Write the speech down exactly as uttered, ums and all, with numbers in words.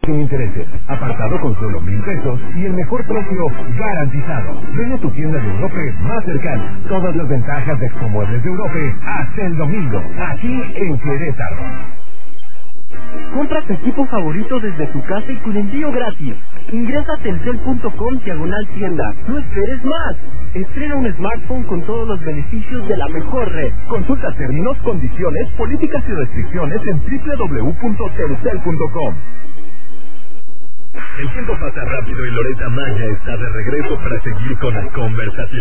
Sin intereses, apartado con solo mil pesos y el mejor precio garantizado. Ven a tu tienda de Europe más cercana. Todas las ventajas de Expomuebles de Europe hasta el domingo, aquí en Querétaro. Compra tu equipo favorito desde tu casa y con envío gratis. Ingresa a telcel punto com diagonal tienda. No esperes más. Estrena un smartphone con todos los beneficios de la mejor red. Consulta términos, condiciones, políticas y restricciones en doble u doble u doble u punto telcel punto com. El tiempo pasa rápido y Loretta Maya está de regreso para seguir con la conversación.